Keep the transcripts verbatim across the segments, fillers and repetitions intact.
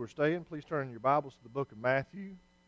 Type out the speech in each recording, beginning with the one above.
are staying, please turn your Bibles to the book of Matthew.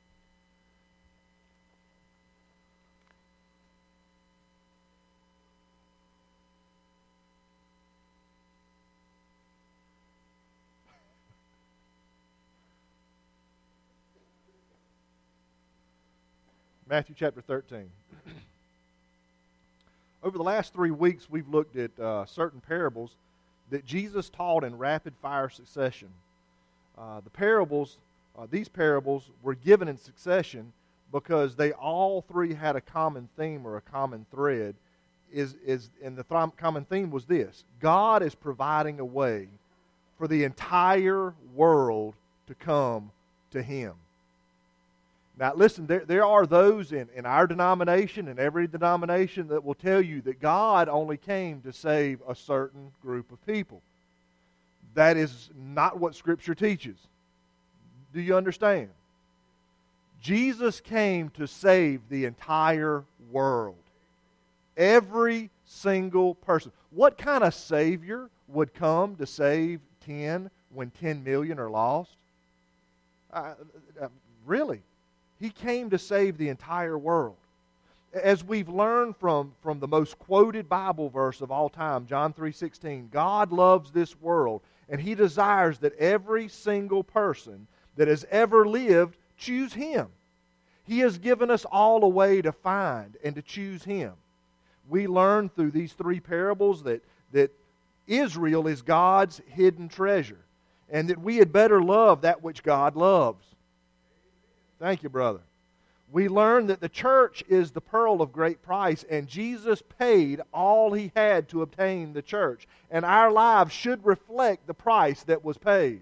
Matthew chapter thirteen. Over the last three weeks, we've looked at uh, certain parables that Jesus taught in rapid-fire succession. Uh, the parables, uh, these parables were given in succession because they all three had a common theme or a common thread. Is is and the th- common theme was this: God is providing a way for the entire world to come to Him. Now, listen, there, there are those in, in our denomination and every denomination that will tell you that God only came to save a certain group of people. That is not what Scripture teaches. Do you understand? Jesus came to save the entire world. Every single person. What kind of Savior would come to save ten when ten million are lost? Uh, uh, really? He came to save the entire world. As we've learned from, from the most quoted Bible verse of all time, John three sixteen, God loves this world, and He desires that every single person that has ever lived choose Him. He has given us all a way to find and to choose Him. We learn through these three parables that, that Israel is God's hidden treasure, and that we had better love that which God loves. Thank you, brother. We learn that the church is the pearl of great price, and Jesus paid all He had to obtain the church. And our lives should reflect the price that was paid.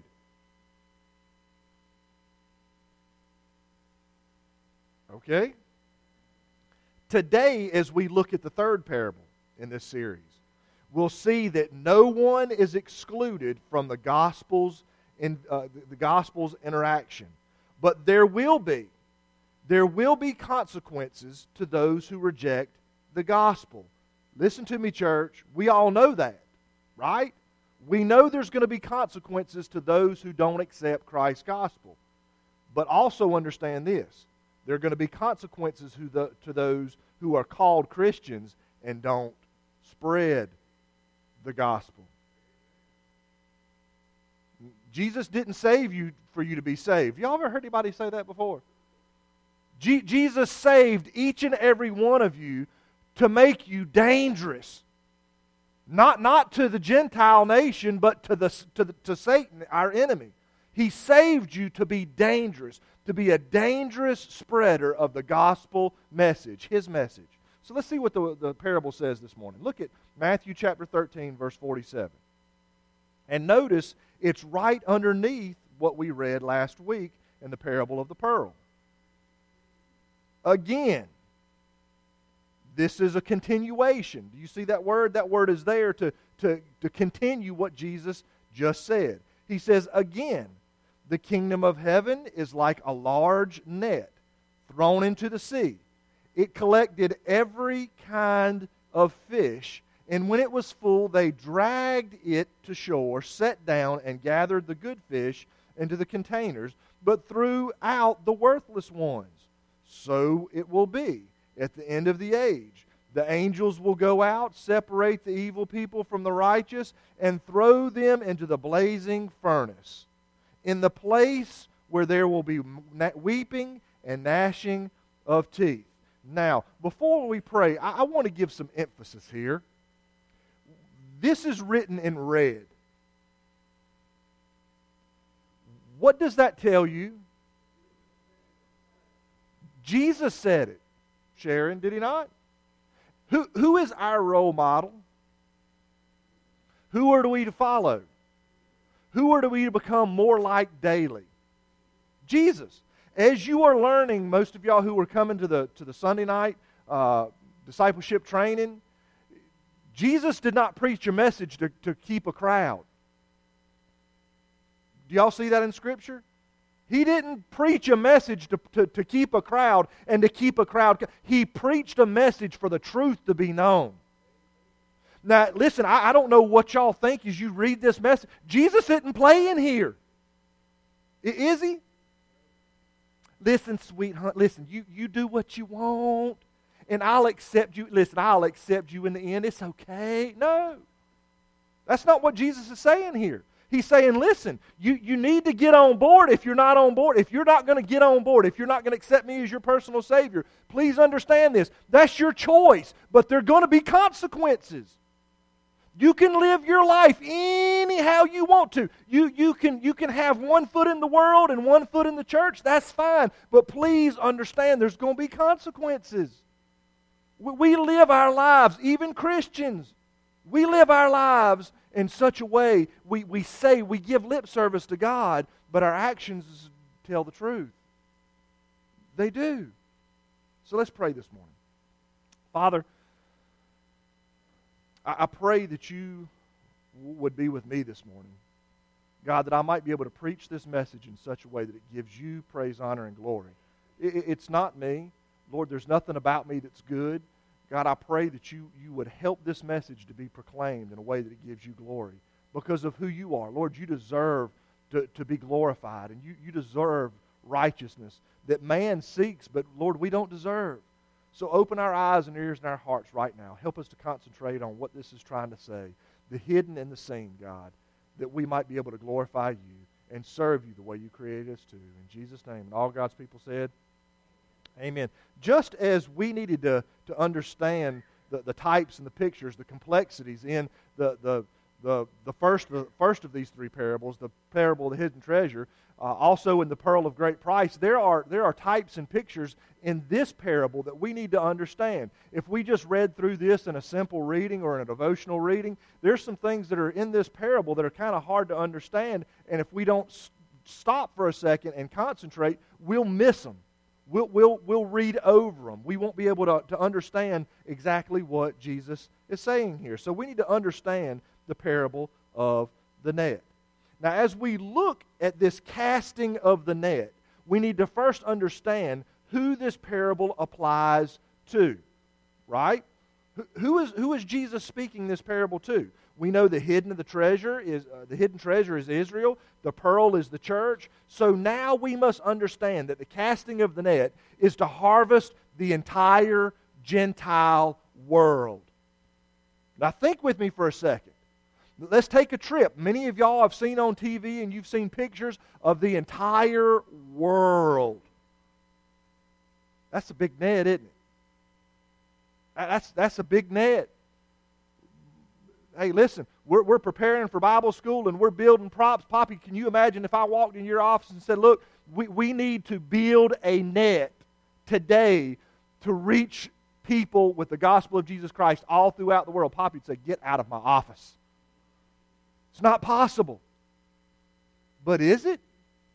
Okay? Today, as we look at the third parable in this series, we'll see that no one is excluded from the gospel's, in, uh, the gospel's interaction. But there will be, there will be consequences to those who reject the gospel. Listen to me, church. We all know that, right? We know there's going to be consequences to those who don't accept Christ's gospel. But also understand this. There are going to be consequences to, the, to those who are called Christians and don't spread the gospel. Jesus didn't save you for you to be saved. Y'all ever heard anybody say that before? Je- Jesus saved each and every one of you to make you dangerous. Not, not to the Gentile nation, but to, the, to, the, to Satan, our enemy. He saved you to be dangerous, to be a dangerous spreader of the gospel message, His message. So let's see what the, the parable says this morning. Look at Matthew chapter thirteen, verse forty-seven. And notice it's right underneath what we read last week in the parable of the pearl. Again, this is a continuation. Do you see that word? That word is there to, to, to continue what Jesus just said. He says, again, the kingdom of heaven is like a large net thrown into the sea. It collected every kind of fish, and when it was full, they dragged it to shore, set down, and gathered the good fish into the containers, but threw out the worthless ones. So it will be at the end of the age. The angels will go out, separate the evil people from the righteous, and throw them into the blazing furnace, in the place where there will be weeping and gnashing of teeth. Now, before we pray, I, I want to give some emphasis here. This is written in red. What does that tell you? Jesus said it. Sharon, did He not? Who, who is our role model? Who are we to follow? Who are we to become more like daily? Jesus. As you are learning, most of y'all who are coming to the, to the Sunday night uh, discipleship training, Jesus did not preach a message to, to keep a crowd. Do y'all see that in Scripture? He didn't preach a message to, to, to keep a crowd and to keep a crowd. He preached a message for the truth to be known. Now, listen, I, I don't know what y'all think as you read this message. Jesus isn't playing here. Is he? Listen, sweetheart, listen, you, you do what you want, and I'll accept you. Listen, I'll accept you in the end. It's okay. No. That's not what Jesus is saying here. He's saying, listen, you, you need to get on board if you're not on board. If you're not going to get on board, if you're not going to accept me as your personal Savior, please understand this. That's your choice, but there are going to be consequences. You can live your life anyhow you want to. You, you, can, you can have one foot in the world and one foot in the church. That's fine. But please understand there's going to be consequences. We, we live our lives, even Christians, we live our lives in such a way, we, we say, we give lip service to God, but our actions tell the truth. They do. So let's pray this morning. Father, I, I pray that you would be with me this morning. God, that I might be able to preach this message in such a way that it gives you praise, honor, and glory. It, it's not me. Lord, there's nothing about me that's good. God, I pray that you, you would help this message to be proclaimed in a way that it gives you glory because of who you are. Lord, you deserve to, to be glorified, and you, you deserve righteousness that man seeks, but Lord, we don't deserve. So open our eyes and ears and our hearts right now. Help us to concentrate on what this is trying to say, the hidden and the seen, God, that we might be able to glorify you and serve you the way you created us to. In Jesus' name. And all God's people said, amen. Just as we needed to, to understand the, the types and the pictures, the complexities in the, the, the, the first, the first of these three parables, the parable of the hidden treasure, uh, also in the pearl of great price, there are, there are types and pictures in this parable that we need to understand. If we just read through this in a simple reading or in a devotional reading, there's some things that are in this parable that are kind of hard to understand, and if we don't s- stop for a second and concentrate, we'll miss them. We'll, we'll, we'll read over them. We won't be able to, to understand exactly what Jesus is saying here. So we need to understand the parable of the net. Now, as we look at this casting of the net, we need to first understand who this parable applies to, right? Who, who is, who is Jesus speaking this parable to? We know the hidden of the treasure is uh, the hidden treasure is Israel. The pearl is the church. So now we must understand that the casting of the net is to harvest the entire Gentile world. Now think with me for a second. Let's take a trip. Many of y'all have seen on T V and you've seen pictures of the entire world. That's a big net, isn't it? That's, that's a big net. Hey, listen, we're, we're preparing for Bible school and we're building props. Poppy, can you imagine if I walked in your office and said, look, we, we need to build a net today to reach people with the gospel of Jesus Christ all throughout the world? Poppy would say, get out of my office. It's not possible. But is it?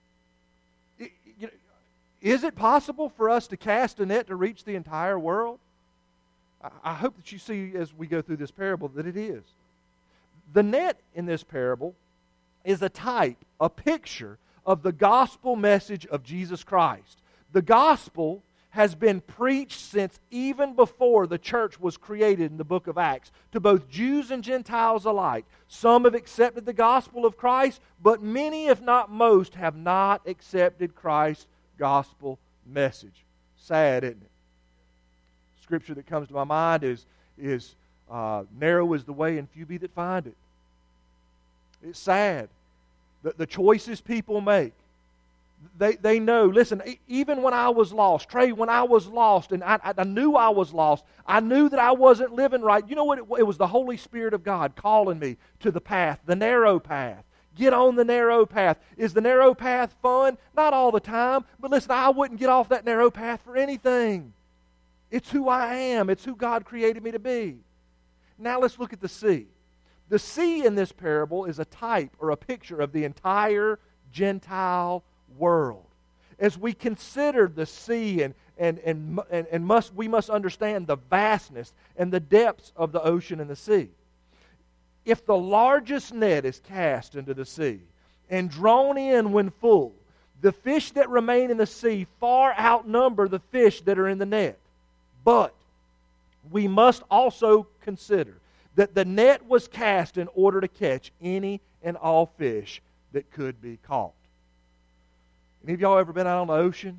it you know, is it possible for us to cast a net to reach the entire world? I, I hope that you see as we go through this parable that it is. The net in this parable is a type, a picture of the gospel message of Jesus Christ. The gospel has been preached since even before the church was created in the book of Acts to both Jews and Gentiles alike. Some have accepted the gospel of Christ, but many, if not most, have not accepted Christ's gospel message. Sad, isn't it? Scripture that comes to my mind is, is uh, narrow is the way and few be that find it. It's sad. The, the choices people make. They, they know, listen, even when I was lost, Trey, when I was lost, and I, I knew I was lost, I knew that I wasn't living right. You know what? It, it was the Holy Spirit of God calling me to the path, the narrow path. Get on the narrow path. Is the narrow path fun? Not all the time, but listen, I wouldn't get off that narrow path for anything. It's who I am. It's who God created me to be. Now let's look at the sea. The sea in this parable is a type or a picture of the entire Gentile world. As we consider the sea and, and, and, and, and must, we must understand the vastness and the depths of the ocean and the sea. If the largest net is cast into the sea and drawn in when full, the fish that remain in the sea far outnumber the fish that are in the net. But we must also consider that the net was cast in order to catch any and all fish that could be caught. Any of y'all ever been out on the ocean?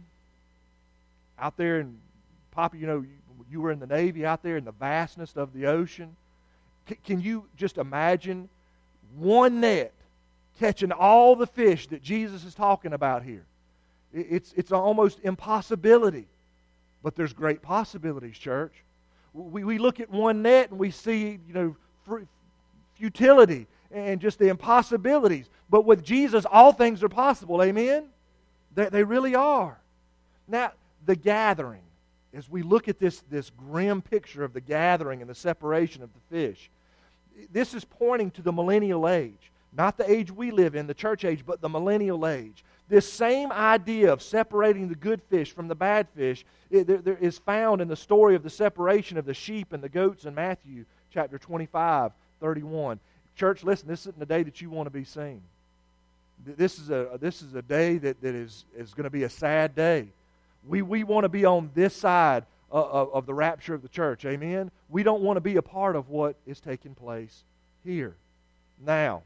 Out there in, Papa, you know, you, you were in the Navy, out there in the vastness of the ocean. C- can you just imagine one net catching all the fish that Jesus is talking about here? It, it's, it's almost impossibility. But there's great possibilities, church. We, we look at one net and we see, you know, fr- futility and just the impossibilities. But with Jesus, all things are possible. Amen? They, they really are. Now, the gathering, as we look at this, this grim picture of the gathering and the separation of the fish, this is pointing to the millennial age. Not the age we live in, the church age, but the millennial age. This same idea of separating the good fish from the bad fish it, there, there is found in the story of the separation of the sheep and the goats in Matthew chapter twenty-five, thirty-one. Church, listen, this isn't the day that you want to be seen. This is a, this is a day that, that is, is going to be a sad day. We, we want to be on this side of, of the rapture of the church. Amen? We don't want to be a part of what is taking place here. Now,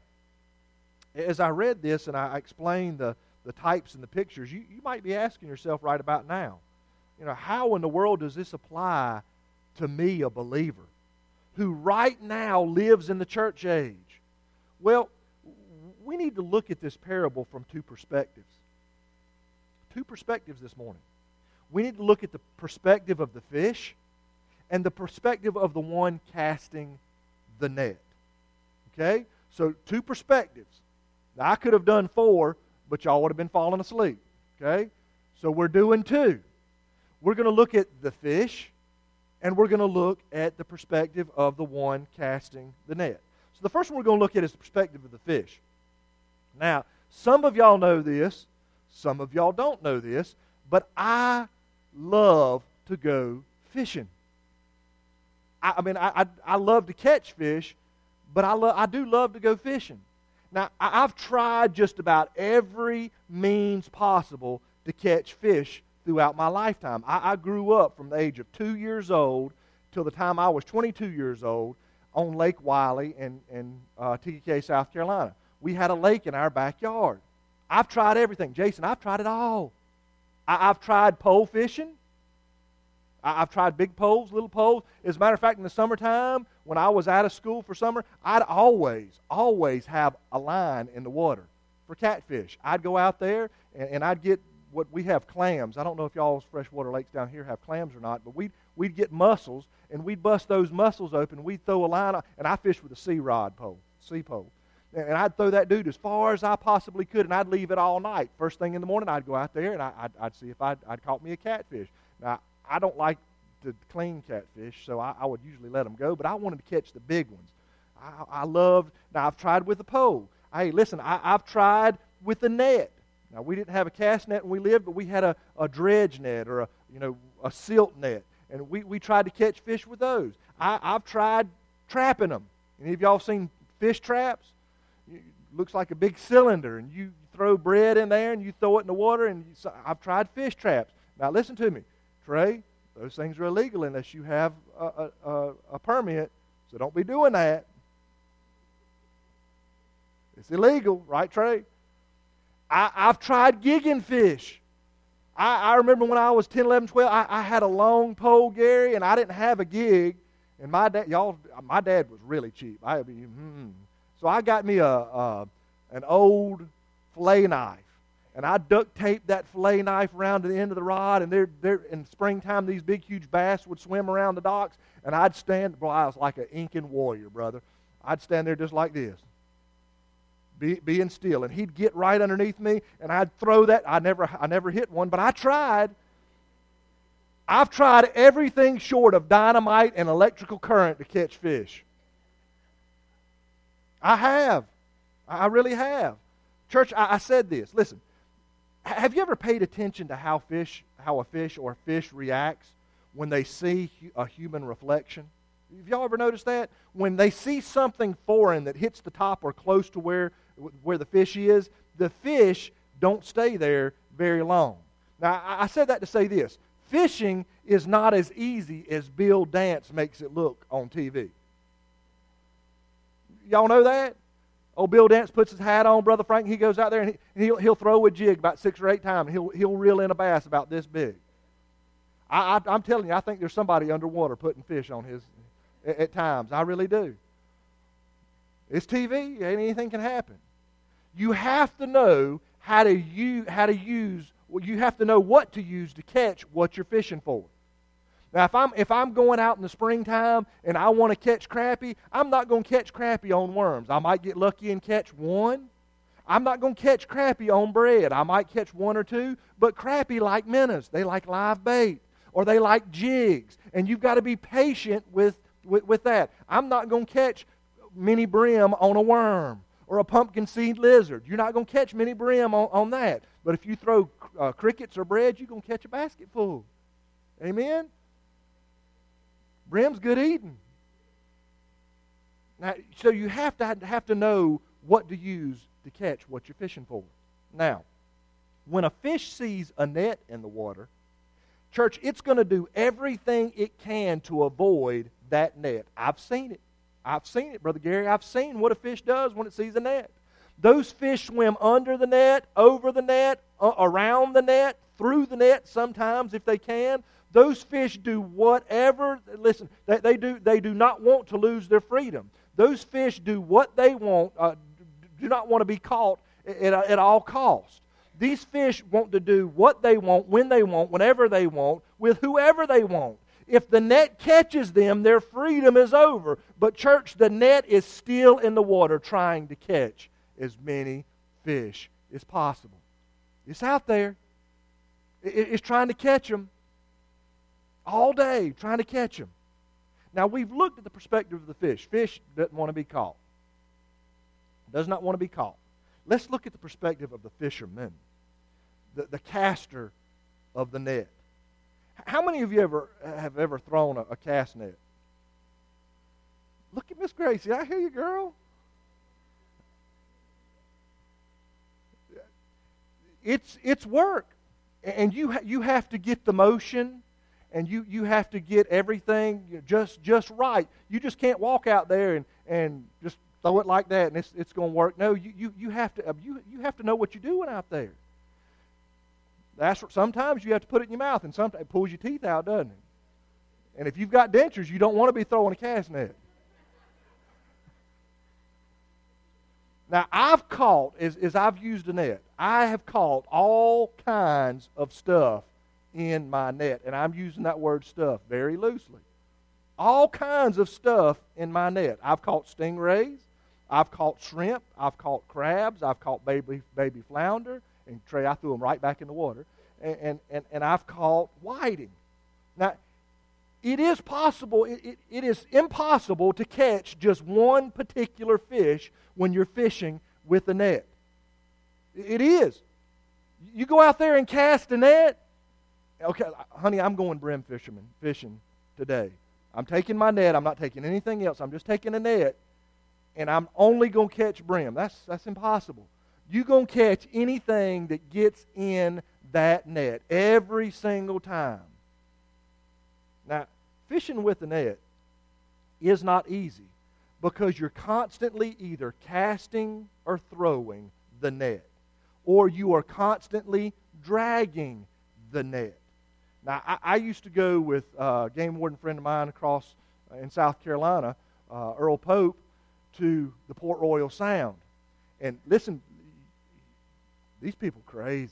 as I read this and I explained the, the types and the pictures, you, you might be asking yourself right about now, you know, how in the world does this apply to me, a believer, who right now lives in the church age? Well, we need to look at this parable from two perspectives. Two perspectives this morning. We need to look at the perspective of the fish and the perspective of the one casting the net. Okay? So, two perspectives. Now, I could have done four, but y'all would have been falling asleep. Okay? So, we're doing two. We're going to look at the fish, and we're going to look at the perspective of the one casting the net. So, the first one we're going to look at is the perspective of the fish. Now, some of y'all know this, some of y'all don't know this, but I love to go fishing. I, I mean, I, I I love to catch fish, but I lo- I do love to go fishing. Now, I, I've tried just about every means possible to catch fish throughout my lifetime. I, I grew up from the age of two years old till the time I was twenty-two years old on Lake Wiley in, in uh, T K K, South Carolina. We had a lake in our backyard. I've tried everything. Jason, I've tried it all. I, I've tried pole fishing. I, I've tried big poles, little poles. As a matter of fact, in the summertime, when I was out of school for summer, I'd always, always have a line in the water for catfish. I'd go out there, and, and I'd get what we have clams. I don't know if y'all's freshwater lakes down here have clams or not, but we'd, we'd get mussels, and we'd bust those mussels open, and we'd throw a line, and I fished with a sea rod pole, sea pole. And I'd throw that dude as far as I possibly could, and I'd leave it all night. First thing in the morning, I'd go out there, and I, I'd, I'd see if I'd, I'd caught me a catfish. Now, I don't like to clean catfish, so I, I would usually let them go, but I wanted to catch the big ones. I, I loved, now I've tried with a pole. Hey, listen, I, I've tried with a net. Now, we didn't have a cast net when we lived, but we had a, a dredge net or a, you know, a silt net, and we, we tried to catch fish with those. I, I've tried trapping them. Any of y'all seen fish traps? It looks like a big cylinder, and you throw bread in there, and you throw it in the water, and you, so I've tried fish traps. Now, listen to me. Trey, those things are illegal unless you have a, a, a permit, so don't be doing that. It's illegal, right, Trey? I, I've tried gigging fish. I, I remember when I was ten, eleven, twelve, I, I had a long pole, Gary, and I didn't have a gig, and my dad, y'all, my dad was really cheap. I mean, hmm. So I got me a, a an old fillet knife, and I duct taped that fillet knife around to the end of the rod, and they're, they're, in springtime, these big, huge bass would swim around the docks, and I'd stand, boy, I was like an Incan warrior, brother. I'd stand there just like this, be, being still, and he'd get right underneath me, and I'd throw that. I never, I never hit one, but I tried. I've tried everything short of dynamite and electrical current to catch fish. I have. I really have. Church, I, I said this. Listen, have you ever paid attention to how fish, how a fish or a fish reacts when they see a human reflection? Have y'all ever noticed that? When they see something foreign that hits the top or close to where, where the fish is, the fish don't stay there very long. Now, I said that to say this. Fishing is not as easy as Bill Dance makes it look on T V. Y'all know that? Old Bill Dance puts his hat on, Brother Frank, he goes out there and he, he'll, he'll throw a jig about six or eight times. He'll, he'll reel in a bass about this big. I, I, I'm telling you, I think there's somebody underwater putting fish on his at, at times. I really do. It's T V. Anything can happen. You have to know how to use, how to use, well, you have to know what to use to catch what you're fishing for. Now, if I'm, if I'm going out in the springtime and I want to catch crappie, I'm not going to catch crappie on worms. I might get lucky and catch one. I'm not going to catch crappie on bread. I might catch one or two, but crappie like minnows. They like live bait, or they like jigs, and you've got to be patient with, with, with that. I'm not going to catch mini brim on a worm or a pumpkin seed lizard. You're not going to catch mini brim on, on that. But if you throw uh, crickets or bread, you're going to catch a basket full. Amen? Brim's good eating. Now, so you have to have to know what to use to catch what you're fishing for. Now, when a fish sees a net in the water, church, it's going to do everything it can to avoid that net. I've seen it. I've seen it, Brother Gary. I've seen what a fish does when it sees a net. Those fish swim under the net, over the net, uh, around the net, through the net sometimes if they can. Those fish do whatever, listen, they, they, do, they do not want to lose their freedom. Those fish do what they want, uh, do not want to be caught at, at all costs. These fish want to do what they want, when they want, whenever they want, with whoever they want. If the net catches them, their freedom is over. But church, the net is still in the water trying to catch as many fish as possible. It's out there. It's trying to catch them. All day, trying to catch them. Now, we've looked at the perspective of the fish. Fish doesn't want to be caught. Does not want to be caught. Let's look at the perspective of the fisherman, the, the caster of the net. How many of you ever have ever thrown a, a cast net? Look at Miss Gracie. I hear you, girl. It's it's work, and you ha- you have to get the motion. And you, you have to get everything just just right. You just can't walk out there and, and just throw it like that and it's it's going to work. No, you, you, you have to you, you have to know what you're doing out there. That's what, sometimes you have to put it in your mouth, and sometimes it pulls your teeth out, doesn't it? And if you've got dentures, you don't want to be throwing a cast net. Now, I've caught, as, as I've used a net, I have caught all kinds of stuff in my net. And I'm using that word stuff very loosely. All kinds of stuff in my net. I've caught stingrays. I've caught shrimp. I've caught crabs. I've caught baby baby flounder. And Trey, I threw them right back in the water. And, and, and, and I've caught whiting. Now, it is possible, it, it, it is impossible to catch just one particular fish when you're fishing with a net. It is. You go out there and cast a net. Okay, honey, I'm going brim fisherman fishing today. I'm taking my net. I'm not taking anything else. I'm just taking a net, and I'm only going to catch brim. That's that's impossible. You're going to catch anything that gets in that net every single time. Now, fishing with a net is not easy because you're constantly either casting or throwing the net, or you are constantly dragging the net. Now, I, I used to go with a game warden friend of mine across uh, in South Carolina, uh, Earl Pope, to the Port Royal Sound. And listen, these people are crazy.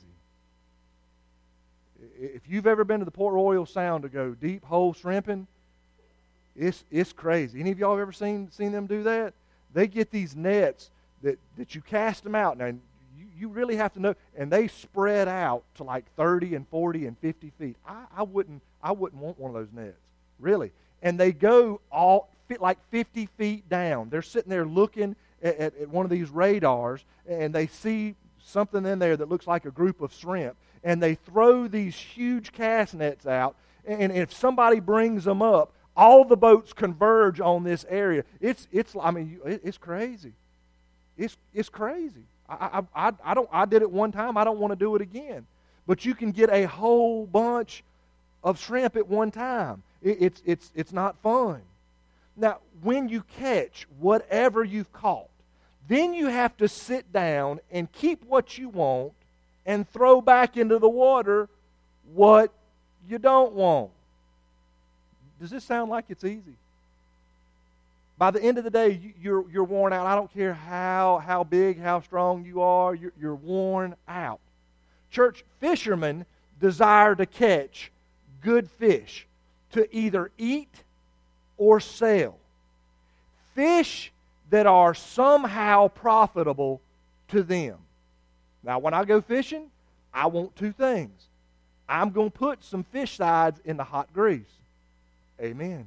If you've ever been to the Port Royal Sound to go deep hole shrimping, it's it's crazy. Any of y'all ever seen seen them do that? They get these nets that, that you cast them out. Now, you, you really have to know, and they spread out to like thirty and forty and fifty feet. I, I wouldn't I wouldn't want one of those nets, really. And they go all fit like fifty feet down. They're sitting there looking at, at, at one of these radars, and they see something in there that looks like a group of shrimp, and they throw these huge cast nets out, and if somebody brings them up, all the boats converge on this area. It's it's I mean it's crazy. It's it's crazy. I I I don't I did it one time. I don't want to do it again. But you can get a whole bunch of shrimp at one time. It, it's it's it's not fun. Now, when you catch whatever you've caught, then you have to sit down and keep what you want and throw back into the water what you don't want. Does this sound like it's easy? By the end of the day, you're, you're worn out. I don't care how, how big, how strong you are, you're, you're worn out. Church, fishermen desire to catch good fish to either eat or sell. Fish that are somehow profitable to them. Now, when I go fishing, I want two things. I'm going to put some fish sides in the hot grease. Amen.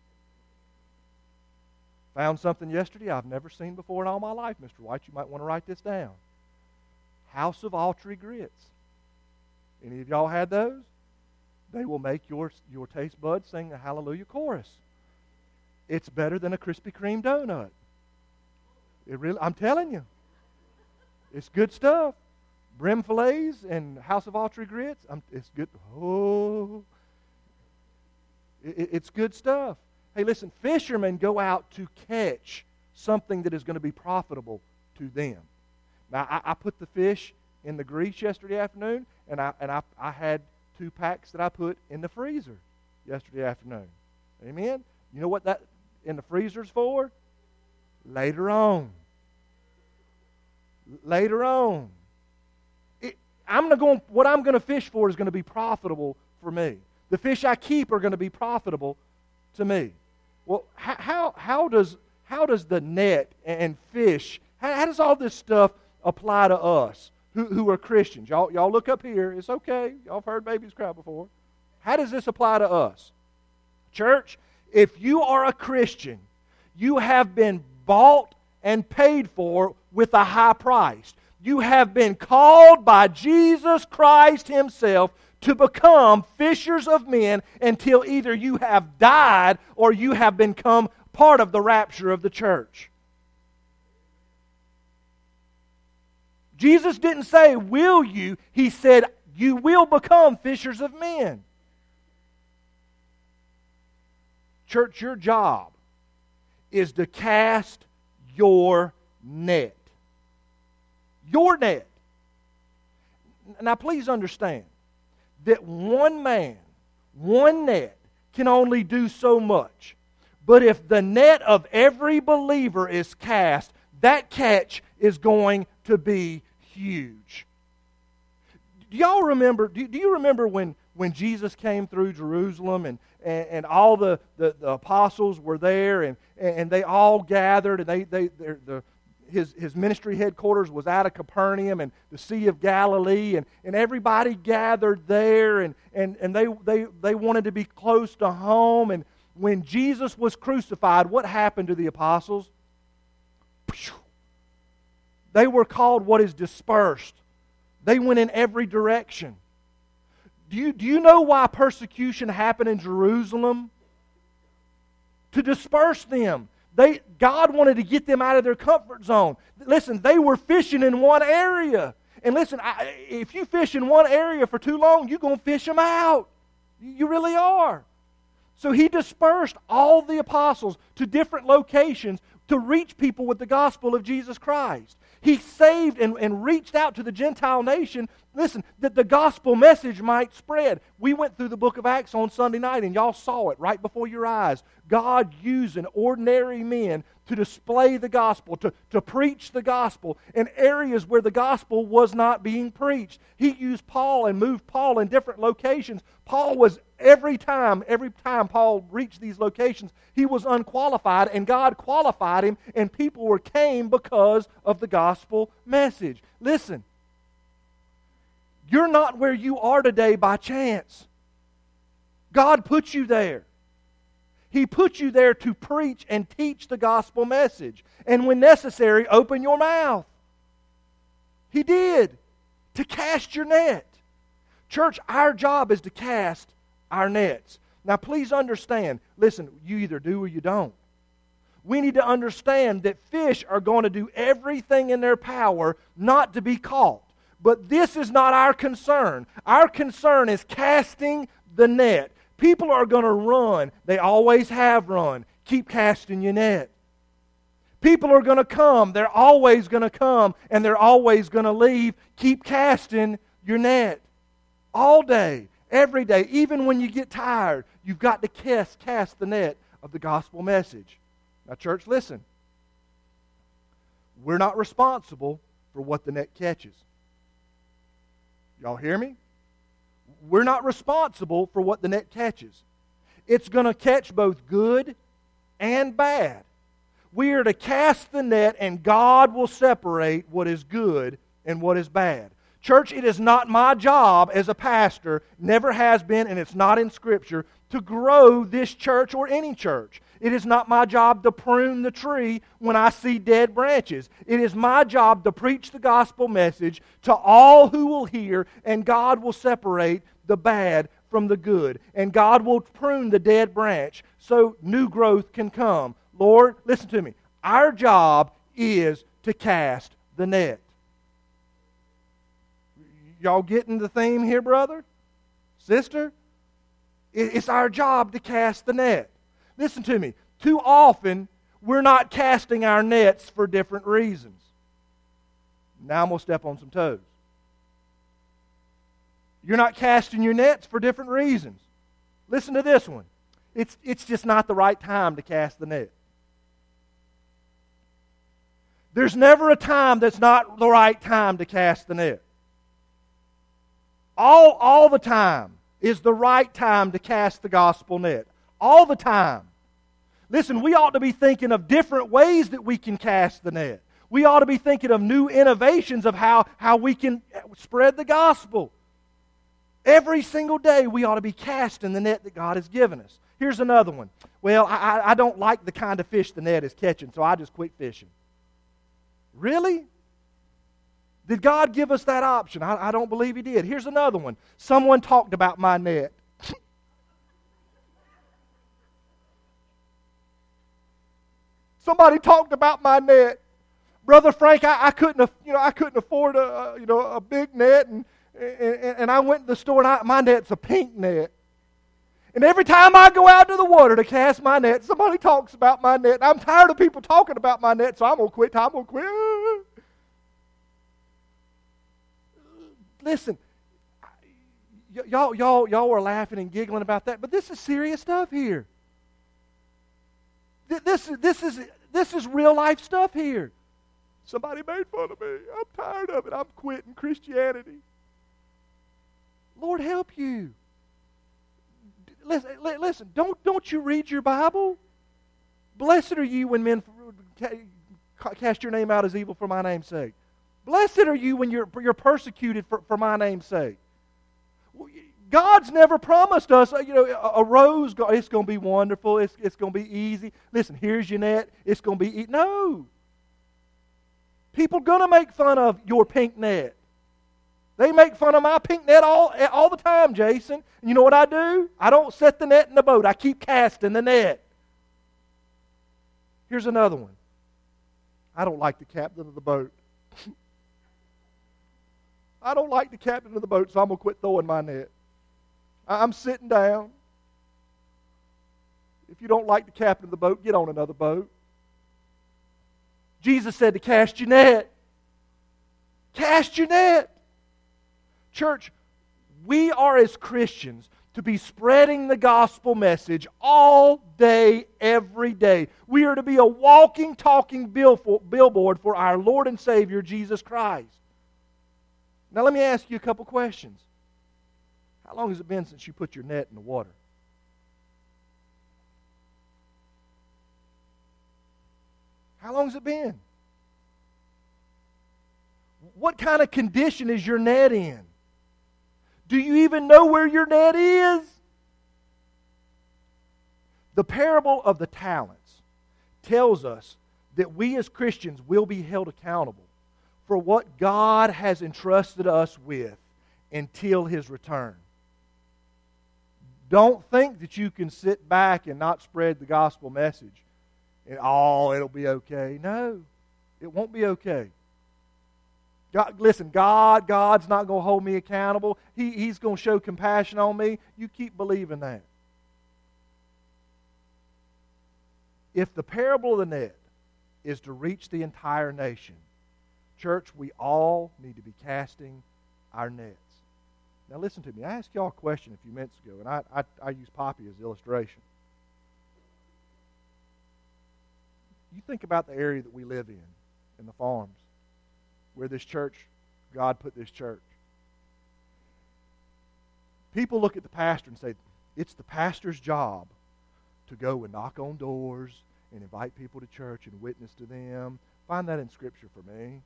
Found something yesterday I've never seen before in all my life, Mister White. You might want to write this down. House of Autry grits. Any of y'all had those? They will make your, your taste buds sing a hallelujah chorus. It's better than a Krispy Kreme donut. It really, I'm telling you. It's good stuff. Brim fillets and House of Autry grits. I'm, it's good. Oh, it, it's good stuff. Hey, listen, fishermen go out to catch something that is going to be profitable to them. Now, I, I put the fish in the grease yesterday afternoon, and I and I, I had two packs that I put in the freezer yesterday afternoon. Amen? You know what that in the freezer's for? Later on. Later on. It, I'm going. What I'm going to fish for is going to be profitable for me. The fish I keep are going to be profitable to me. Well, how how does how does the net and fish? How, how does all this stuff apply to us who who are Christians? Y'all y'all look up here. It's okay. Y'all have heard babies cry before. How does this apply to us, church? If you are a Christian, you have been bought and paid for with a high price. You have been called by Jesus Christ Himself to become fishers of men until either you have died or you have become part of the rapture of the church. Jesus didn't say, will you? He said, you will become fishers of men. Church, your job is to cast your net. Your net. Now please understand that one man, one net, can only do so much. But if the net of every believer is cast, that catch is going to be huge. Do y'all remember, do, do you remember when, when Jesus came through Jerusalem and, and, and all the, the, the apostles were there and, and they all gathered and they, they the His, his ministry headquarters was out of Capernaum and the Sea of Galilee, and, and everybody gathered there, and, and, and they, they, they wanted to be close to home. And when Jesus was crucified, what happened to the apostles? They were called what is dispersed. They went in every direction. Do you, do you know why persecution happened in Jerusalem? To disperse them. They, God wanted to get them out of their comfort zone. Listen, they were fishing in one area. And listen, I, if you fish in one area for too long, you're going to fish them out. You really are. So He dispersed all the apostles to different locations to reach people with the gospel of Jesus Christ. He saved and, and reached out to the Gentile nation, listen, that the gospel message might spread. We went through the book of Acts on Sunday night, and y'all saw it right before your eyes. God using ordinary men to display the gospel, to, to preach the gospel in areas where the gospel was not being preached. He used Paul and moved Paul in different locations. Paul was, every time, every time Paul reached these locations, he was unqualified, and God qualified him, and people were came because of the gospel message. Listen, you're not where you are today by chance. God put you there. He put you there to preach and teach the gospel message. And when necessary, open your mouth. He did. To cast your net. Church, our job is to cast our nets. Now please understand, listen, you either do or you don't. We need to understand that fish are going to do everything in their power not to be caught. But this is not our concern. Our concern is casting the net. People are going to run. They always have run. Keep casting your net. People are going to come. They're always going to come, and they're always going to leave. Keep casting your net. All day, every day, even when you get tired, you've got to cast, cast the net of the gospel message. Now, church, listen. We're not responsible for what the net catches. Y'all hear me? We're not responsible for what the net catches. It's going to catch both good and bad. We are to cast the net, and God will separate what is good and what is bad. Church, it is not my job as a pastor, never has been, and it's not in Scripture, to grow this church or any church. It is not my job to prune the tree when I see dead branches. It is my job to preach the gospel message to all who will hear, and God will separate the bad from the good. And God will prune the dead branch so new growth can come. Lord, listen to me. Our job is to cast the net. Y'all getting the theme here, brother? Sister? It's our job to cast the net. Listen to me. Too often, we're not casting our nets for different reasons. Now I'm going to step on some toes. You're not casting your nets for different reasons. Listen to this one. It's, it's just not the right time to cast the net. There's never a time that's not the right time to cast the net. All, all the time is the right time to cast the gospel net. All the time. Listen, we ought to be thinking of different ways that we can cast the net. We ought to be thinking of new innovations of how, how we can spread the gospel. Every single day we ought to be casting the net that God has given us. Here's another one. Well, I, I don't like the kind of fish the net is catching, so I just quit fishing. Really? Did God give us that option? I, I don't believe He did. Here's another one. Someone talked about my net. Somebody talked about my net. Brother Frank, I, I couldn't, you know, I couldn't afford a, a you know a big net, and and, and I went to the store, and I, my net's a pink net. And every time I go out to the water to cast my net, somebody talks about my net. I'm tired of people talking about my net, so I'm gonna quit. I'm gonna quit. Listen, y- y'all, y'all, y'all were laughing and giggling about that, but this is serious stuff here. This, this is this is real life stuff here. Somebody made fun of me. I'm tired of it. I'm quitting Christianity. Lord help you. Listen, listen. Don't don't you read your Bible? Blessed are you when men cast your name out as evil for my name's sake. Blessed are you when you're you're persecuted for, for my name's sake. God's never promised us, you know, a, a rose, it's going to be wonderful, it's, it's going to be easy. Listen, here's your net, it's going to be easy. No. People are going to make fun of your pink net. They make fun of my pink net all, all the time, Jason. And you know what I do? I don't set the net in the boat. I keep casting the net. Here's another one. I don't like the captain of the boat. I don't like the captain of the boat, so I'm going to quit throwing my net. I'm sitting down. If you don't like the captain of the boat, get on another boat. Jesus said to cast your net. Cast your net. Church, we are as Christians to be spreading the gospel message all day, every day. We are to be a walking, talking billboard for our Lord and Savior, Jesus Christ. Now let me ask you a couple questions. How long has it been since you put your net in the water? How long has it been? What kind of condition is your net in? Do you even know where your net is? The parable of the talents tells us that we as Christians will be held accountable for what God has entrusted us with until His return. Don't think that you can sit back and not spread the gospel message and, oh, it'll be okay. No, it won't be okay. God, listen, God, God's not going to hold me accountable. He, he's going to show compassion on me. You keep believing that. If the parable of the net is to reach the entire nation. Church, we all need to be casting our nets. Now listen to me. I asked y'all a question a few minutes ago, and I, I, I use Poppy as illustration. You think about the area that we live in, in the farms, where this church, God put this church. People look at the pastor and say, it's the pastor's job to go and knock on doors and invite people to church and witness to them. Find that in Scripture for me.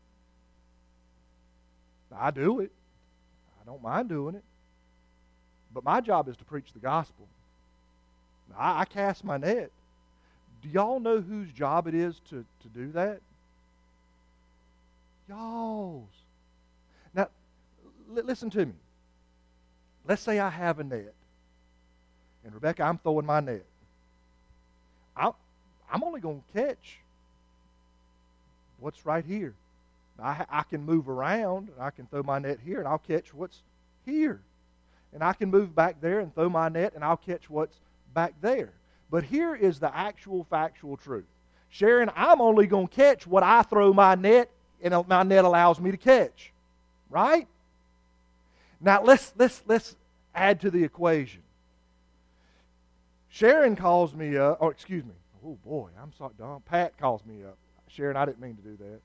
I do it. I don't mind doing it. But my job is to preach the gospel. I, I cast my net. Do y'all know whose job it is to, to do that? Y'all's. Now, l- listen to me. Let's say I have a net. And Rebecca, I'm throwing my net. I'm, I'm only going to catch what's right here. I, I can move around, and I can throw my net here, and I'll catch what's here. And I can move back there and throw my net, and I'll catch what's back there. But here is the actual factual truth. Sharon, I'm only going to catch what I throw my net, and my net allows me to catch. Right? Now, let's, let's, let's add to the equation. Sharon calls me up, or excuse me, oh boy, I'm sorry, Don. Pat calls me up. Sharon, I didn't mean to do that.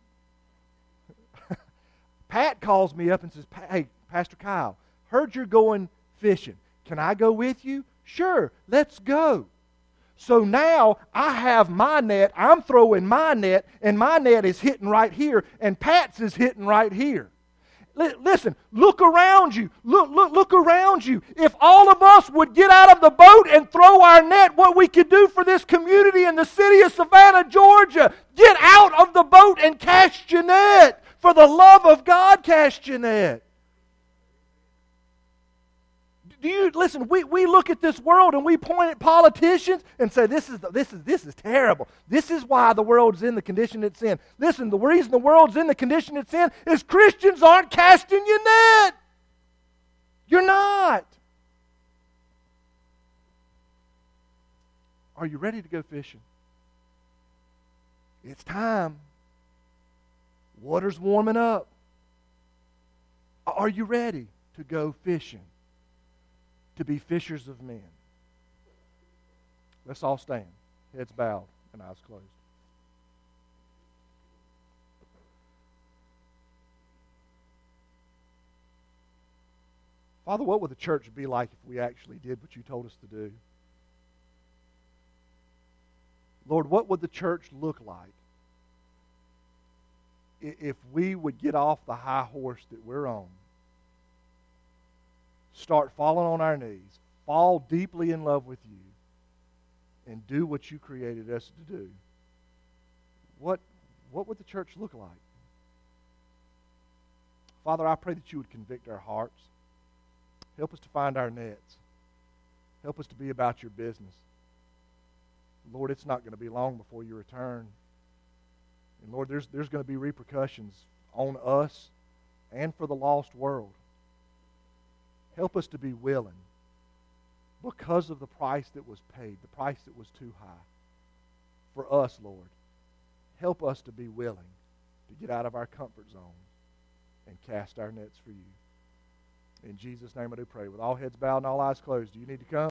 Pat calls me up and says, hey, Pastor Kyle, heard you're going fishing. Can I go with you? Sure, let's go. So now I have my net, I'm throwing my net, and my net is hitting right here, and Pat's is hitting right here. L- listen, look around you. Look, look, look around you. If all of us would get out of the boat and throw our net, what we could do for this community in the city of Savannah, Georgia, get out of the boat and cast your net. For the love of God, cast your net. Do you listen? We, we look at this world and we point at politicians and say this is the, this is this is terrible. This is why the world's in the condition it's in. Listen, the reason the world's in the condition it's in is Christians aren't casting your net. You're not. Are you ready to go fishing? It's time. Water's warming up. Are you ready to go fishing? To be fishers of men? Let's all stand. Heads bowed and eyes closed. Father, what would the church be like if we actually did what you told us to do? Lord, what would the church look like if we would get off the high horse that we're on, start falling on our knees, fall deeply in love with you, and do what you created us to do? What, what would the church look like? Father, I pray that you would convict our hearts. Help us to find our nets. Help us to be about your business. Lord, it's not going to be long before you return. And Lord, there's, there's going to be repercussions on us and for the lost world. Help us to be willing, because of the price that was paid, the price that was too high for us, Lord. Help us to be willing to get out of our comfort zone and cast our nets for you. In Jesus' name I do pray. With all heads bowed and all eyes closed, do you need to come?